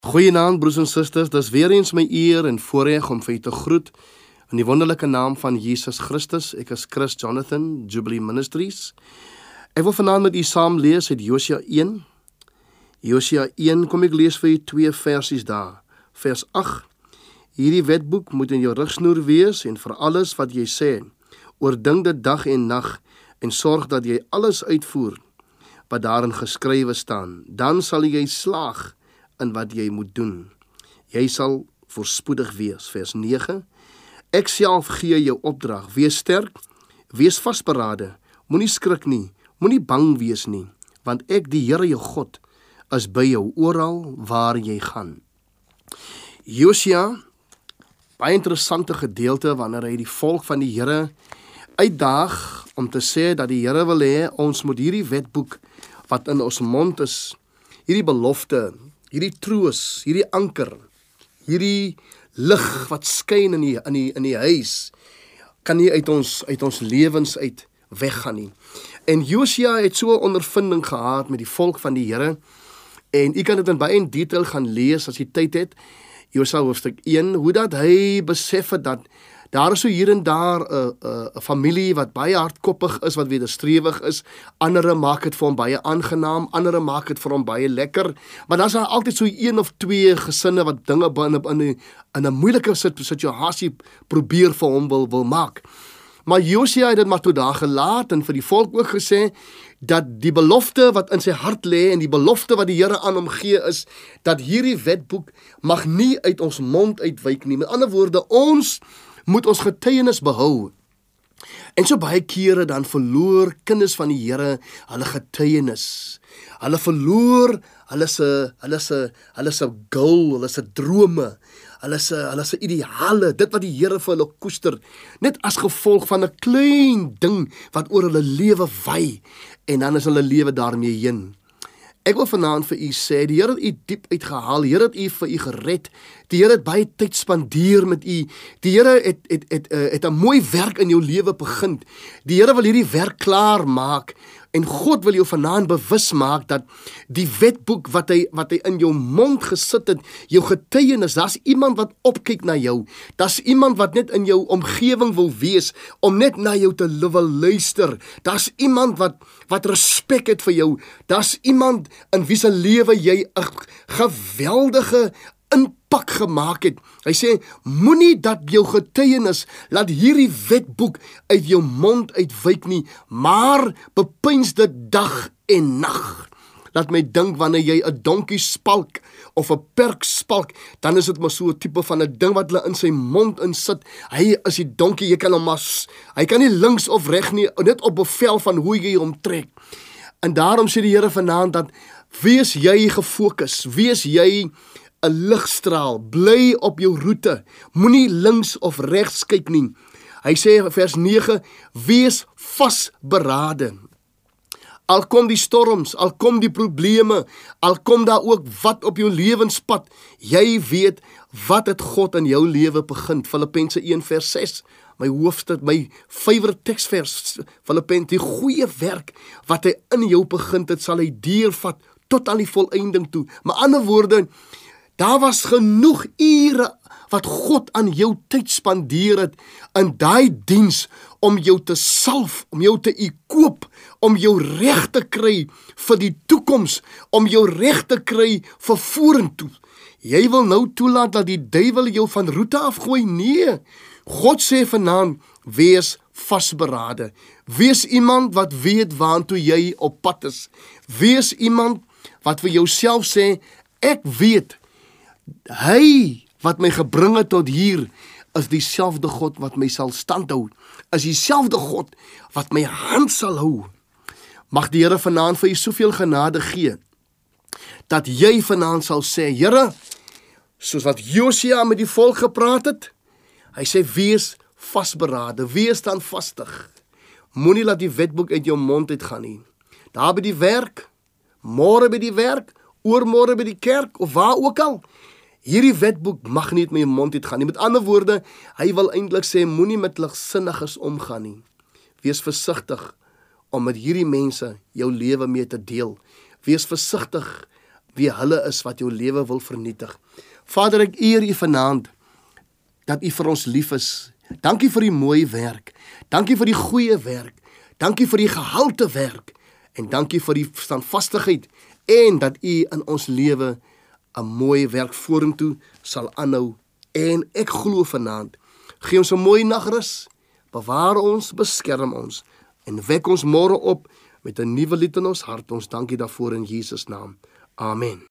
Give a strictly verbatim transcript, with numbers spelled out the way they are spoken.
Goeienaand broers en susters, dis weer eens my eer en voorreg om vir u te groet in die wonderlike naam van Jesus Christus. Ek is Chris Jonathan, Jubilee Ministries. Ek wil vanaand met u saam lees uit Josua een. Josua een, kom ek lees vir u twee versies daar. Vers agt, hierdie wetboek moet in jou rigsnoer wees en vir alles wat jy sê, oordink dit dag en nag en sorg dat jy alles uitvoer wat daarin geskrywe staan. Dan sal jy slaag in wat jy moet doen. Jy sal voorspoedig wees. Vers nege. Ek self gee jou opdrag. Wees sterk, wees vasberade. Moenie skrik nie, moenie bang wees nie, want ek, die Here jou God, is by jou oral waar jy gaan. Josua, baie interessante gedeelte wanneer hy die volk van die Here uitdaag om te sê dat die Here wil hê ons moet hierdie wetboek wat in ons mond is, hierdie belofte, hierdie troos, hierdie anker, hierdie lig wat skyn in die, in die, in die huis, kan nie uit ons, uit ons lewens uit weggaan nie. En Josua het so 'n ondervinding gehad met die volk van die Here, en u kan dit in baie in detail gaan lees as jy tyd het, Josua hoofstuk een, hoe dat hy besef het dat daar is so hier en daar 'n uh, uh, familie wat baie hardkoppig is, wat wederstrewig is. Andere maak dit vir hom baie aangenaam, andere maak dit vir hom baie lekker. Maar dan is daar altyd so een of twee gesinne wat dinge in 'n in 'n moeilike situasie probeer vir hom wil wil maak. Maar Josua het dit maar tot daar gelaat en vir die volk ook gesê dat die belofte wat in sy hart lê en die belofte wat die Here aan hom gee is dat hierdie wetboek mag nie uit ons mond uitwyk nie. Met ander woorde, ons moet ons getuienis behou. En so baie kere dan verloor kinders van die Here hulle getuienis. Hulle verloor hulle se hulle se hulle se goal, hulle se drome, hulle se hulle se ideale, dit wat die Here vir hulle koester, net as gevolg van 'n klein ding wat oor hulle lewe wy, en dan is hulle lewe daarmee heen. Ek wil vanaand vir u sê, die Here het u diep uitgehaal, die Here het u vir u gered, die Here het baie tyd spandeer met u, die Here het, het, het, het, het 'n mooi werk in jou lewe begin, die Here wil hierdie werk klaar maak, en God wil jou vanaand bewus maak dat die wetboek wat hy, wat hy in jou mond gesit het, jou getuienis, daar's iemand wat opkyk na jou, daar's iemand wat net in jou omgewing wil wees, om net na jou te wil luister, daar's iemand wat, wat respek het vir jou, daar's iemand in wie se lewe jy 'n geweldige impak gemaak het. Hy sê, moenie dat jou getuienis, laat hierdie wetboek uit jou mond uitwyk nie, maar bepeins dit dag en nag. Laat my dink wanneer jy 'n donkie spalk, of 'n perk spalk, dan is dit maar so 'n tipe van 'n ding wat hulle in sy mond insit. Hy is die donkie, jy kan hom maar, hy kan nie links of reg nie, net op bevel van hoe jy hom trek. En daarom sê die Here vanaand dat, wees jy gefokus, wees jy 'n ligstraal, bly op jou roete, moenie links of regs kyk nie. Hy sê vers nege, wees vasberade. Al kom die storms, al kom die probleme, al kom daar ook wat op jou lewenspad, jy weet wat het God in jou lewe begin. Filippense een vers ses, my hoofstuk, my favourite teksvers, Filippense, die goeie werk wat hy in jou begin het, sal hy deurvat tot aan die volëinding toe. Maar ander woorde, daar was genoeg ure wat God aan jou tyd spandeer het in daai diens om jou te salf, om jou te ekoop, om jou reg te kry vir die toekoms, om jou reg te kry vir vorentoe. Jy wil nou toelaat dat die duiwel jou van roete afgooi? Nee. God sê vanaand, wees vasberade. Wees iemand wat weet waantoe jy op pad is. Wees iemand wat vir jouself sê, ek weet, hy wat my gebring het tot hier, is dieselfde God wat my sal standhou, is dieselfde God wat my hand sal hou. Mag die Here vanaand vir jy soveel genade gee, dat jy vanaand sal sê, Here, soos wat Josua met die volk gepraat het, hy sê, wees vasberade, wees standvastig, moenie laat die wetboek uit jou mond uitgaan nie, daar by die werk, môre by die werk, oormôre by die kerk, of waar ook al, hierdie wetboek mag nie uit my mond uitgaan nie. Met ander woorde, hy wil eintlik sê, moenie met ligsinniges omgaan nie. Wees versigtig om met hierdie mense jou lewe mee te deel. Wees versigtig wie hulle is wat jou lewe wil vernietig. Vader, ek eer U vanaand, dat U vir ons lief is. Dankie vir die mooi werk. Dankie vir die goeie werk. Dankie vir die gehalte werk. En dankie vir die standvastigheid. En dat U in ons lewe 'n mooi werk vorentoe sal aanhou. En ek glo vanaand, gee ons 'n mooi nagrus, bewaar ons, beskerm ons, en wek ons môre op met 'n nuwe lied in ons hart. Ons dankie daarvoor in Jesus naam. Amen.